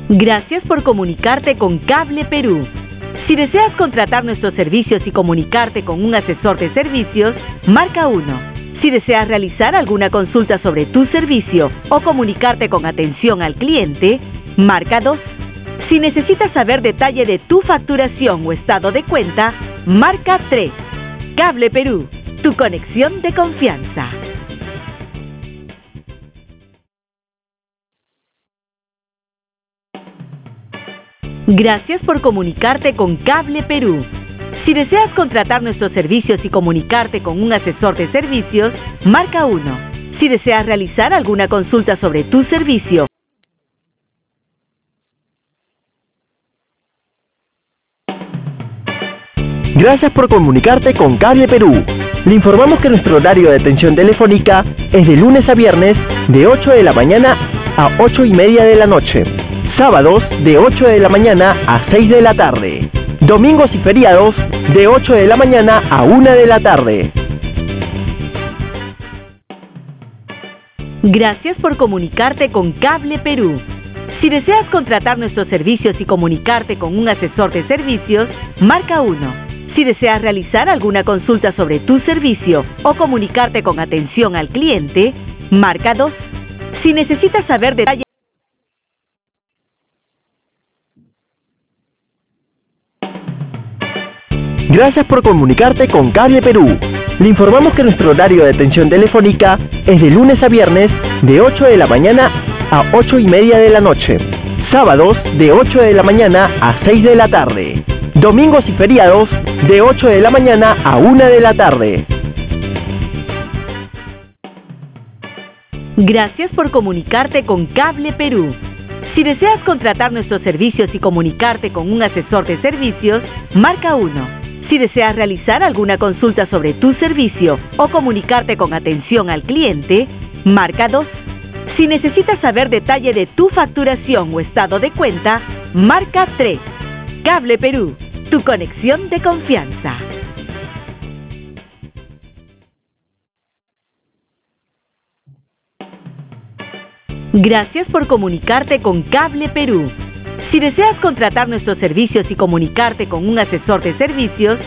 Gracias por comunicarte con Cable Perú. Si deseas contratar nuestros servicios y comunicarte con un asesor de servicios, marca 1. Si deseas realizar alguna consulta sobre tu servicio o comunicarte con atención al cliente, marca 2. Si necesitas saber detalle de tu facturación o estado de cuenta, marca 3. Cable Perú, tu conexión de confianza. Gracias por comunicarte con Cable Perú. Si deseas contratar nuestros servicios y comunicarte con un asesor de servicios, marca 1. Si deseas realizar alguna consulta sobre tu servicio, Gracias por comunicarte con Cable Perú. Le informamos que nuestro horario de atención telefónica es de lunes a viernes de 8 de la mañana a 8:30 de la noche. Sábados de 8 de la mañana a 6 de la tarde. Domingos y feriados de 8 de la mañana a 1 de la tarde. Gracias por comunicarte con Cable Perú. Si deseas contratar nuestros servicios y comunicarte con un asesor de servicios, marca 1. Si deseas realizar alguna consulta sobre tu servicio o comunicarte con atención al cliente, marca 2. Si necesitas saber detalles, Gracias por comunicarte con Cable Perú. Le informamos que nuestro horario de atención telefónica es de lunes a viernes de 8 de la mañana a 8:30 de la noche. Sábados de 8 de la mañana a 6 de la tarde. Domingos y feriados de 8 de la mañana a 1 de la tarde. Gracias por comunicarte con Cable Perú. Si deseas contratar nuestros servicios y comunicarte con un asesor de servicios, marca 1. Si deseas realizar alguna consulta sobre tu servicio o comunicarte con atención al cliente, marca 2. Si necesitas saber detalle de tu facturación o estado de cuenta, marca 3. Cable Perú, tu conexión de confianza. Gracias por comunicarte con Cable Perú. Si deseas contratar nuestros servicios y comunicarte con un asesor de servicios,